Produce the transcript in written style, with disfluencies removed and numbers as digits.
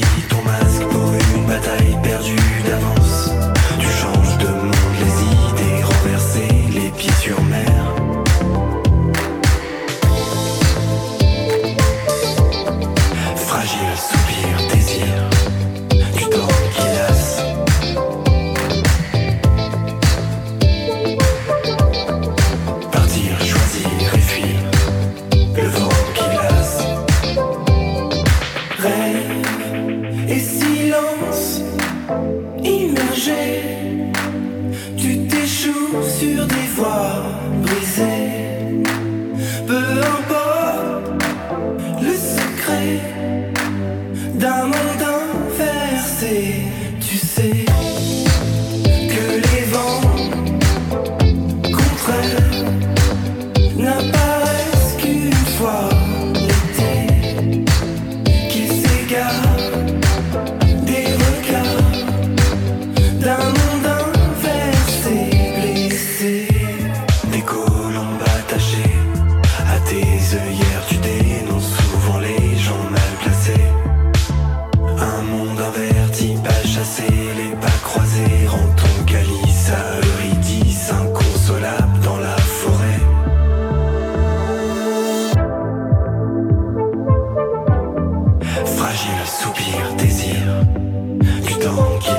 ton masque pour une bataille perdue d'avance. Tu changes de monde, les idées renversées, les pieds sur mer. Fragile soupir, désir, du temps qui lasse. Partir, choisir et fuir, le vent qui glace. Rêve et silence immergé, tu t'échoues sur des voies brisées. Peu importe le secret d'un monde inversé, tu sais que les vents contraires n'apparaissent qu'une fois l'été, qu'ils s'égarent des regards d'un monde inversé, blessé. Des colombes attachées à tes œillères, tu dénonces souvent les gens mal placés. Un monde inverti, pas chassé, les pas croisés, rend ton calice à Eurydice, inconsolable dans la forêt. Fragile soupir, désir, du temps qui